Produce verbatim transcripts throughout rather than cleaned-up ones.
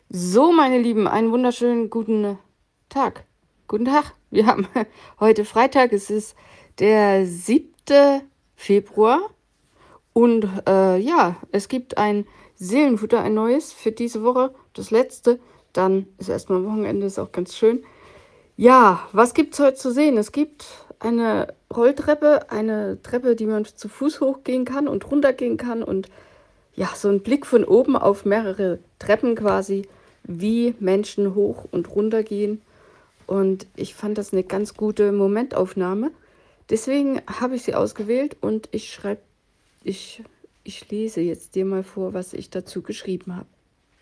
So, meine Lieben, einen wunderschönen guten Tag. Guten Tag. Wir haben heute Freitag, es ist der siebte Februar und äh, ja, es gibt ein Seelenfutter, ein neues für diese Woche, das letzte. Dann ist erstmal Wochenende, ist auch ganz schön. Ja, was gibt es heute zu sehen? Es gibt eine Rolltreppe, eine Treppe, die man zu Fuß hochgehen kann und runtergehen kann und ja, so ein Blick von oben auf mehrere Treppen quasi, wie Menschen hoch und runter gehen. Und ich fand das eine ganz gute Momentaufnahme. Deswegen habe ich sie ausgewählt und ich schreibe, ich, ich lese jetzt dir mal vor, was ich dazu geschrieben habe.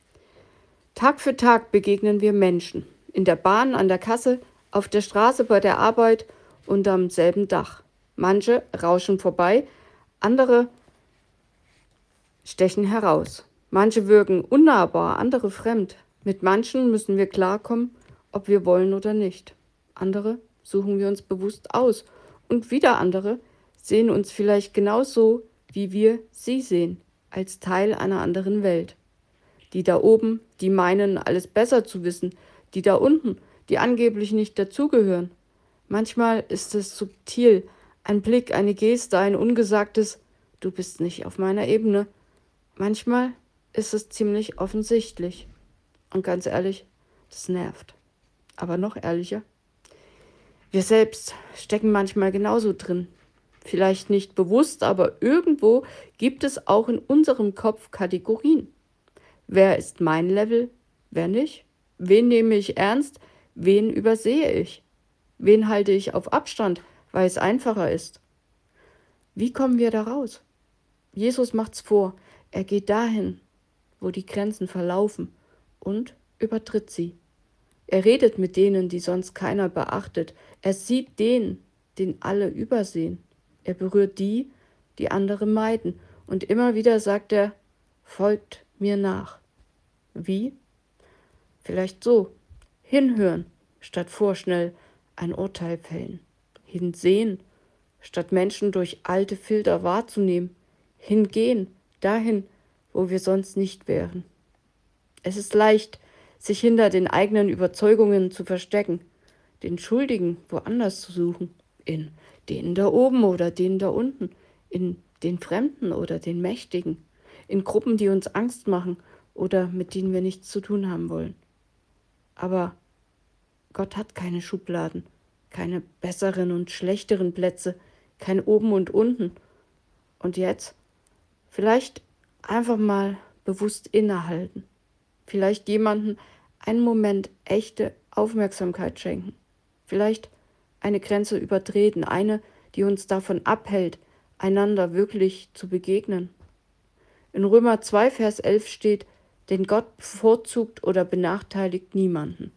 Tag für Tag begegnen wir Menschen. In der Bahn, an der Kasse, auf der Straße, bei der Arbeit, unterm selben Dach. Manche rauschen vorbei, andere stechen heraus. Manche wirken unnahbar, andere fremd. Mit manchen müssen wir klarkommen, ob wir wollen oder nicht. Andere suchen wir uns bewusst aus und wieder andere sehen uns vielleicht genauso, wie wir sie sehen, als Teil einer anderen Welt. Die da oben, die meinen, alles besser zu wissen, die da unten, die angeblich nicht dazugehören. Manchmal ist es subtil, ein Blick, eine Geste, ein ungesagtes „Du bist nicht auf meiner Ebene“. Manchmal ist es ziemlich offensichtlich. Und ganz ehrlich, das nervt. Aber noch ehrlicher, wir selbst stecken manchmal genauso drin. Vielleicht nicht bewusst, aber irgendwo gibt es auch in unserem Kopf Kategorien. Wer ist mein Level, wer nicht? Wen nehme ich ernst, wen übersehe ich? Wen halte ich auf Abstand, weil es einfacher ist? Wie kommen wir da raus? Jesus macht's vor. Er geht dahin, wo die Grenzen verlaufen und übertritt sie. Er redet mit denen, die sonst keiner beachtet. Er sieht den, den alle übersehen. Er berührt die, die andere meiden. Und immer wieder sagt er, folgt mir nach. Wie? Vielleicht so. Hinhören, statt vorschnell ein Urteil fällen. Hinsehen, statt Menschen durch alte Filter wahrzunehmen. Hingehen, dahin, wo wir sonst nicht wären. Es ist leicht, sich hinter den eigenen Überzeugungen zu verstecken, den Schuldigen woanders zu suchen, in denen da oben oder denen da unten, in den Fremden oder den Mächtigen, in Gruppen, die uns Angst machen oder mit denen wir nichts zu tun haben wollen. Aber Gott hat keine Schubladen, keine besseren und schlechteren Plätze, kein Oben und Unten. Und jetzt vielleicht einfach mal bewusst innehalten. Vielleicht jemanden einen Moment echte Aufmerksamkeit schenken. Vielleicht eine Grenze übertreten, eine, die uns davon abhält, einander wirklich zu begegnen. In Römer zwei, Vers elf steht, denn Gott bevorzugt oder benachteiligt niemanden.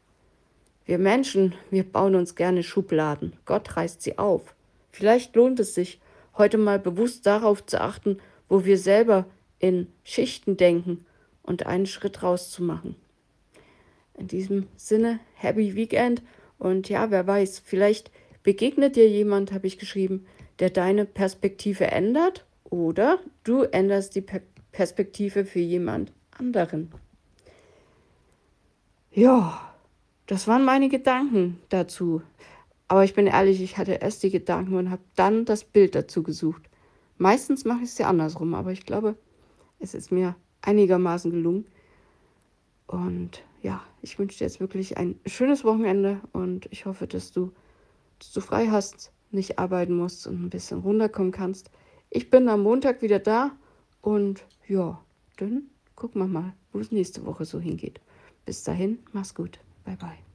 Wir Menschen, wir bauen uns gerne Schubladen. Gott reißt sie auf. Vielleicht lohnt es sich, heute mal bewusst darauf zu achten, wo wir selber in Schichten denken und einen Schritt rauszumachen. In diesem Sinne, Happy Weekend und ja, wer weiß, vielleicht begegnet dir jemand, habe ich geschrieben, der deine Perspektive ändert oder du änderst die per- Perspektive für jemand anderen. Ja, das waren meine Gedanken dazu. Aber ich bin ehrlich, ich hatte erst die Gedanken und habe dann das Bild dazu gesucht. Meistens mache ich es ja andersrum, aber ich glaube, es ist mir einigermaßen gelungen. Und ja, ich wünsche dir jetzt wirklich ein schönes Wochenende und ich hoffe, dass du, dass du frei hast, nicht arbeiten musst und ein bisschen runterkommen kannst. Ich bin am Montag wieder da und ja, dann gucken wir mal, wo es nächste Woche so hingeht. Bis dahin, mach's gut. Bye bye.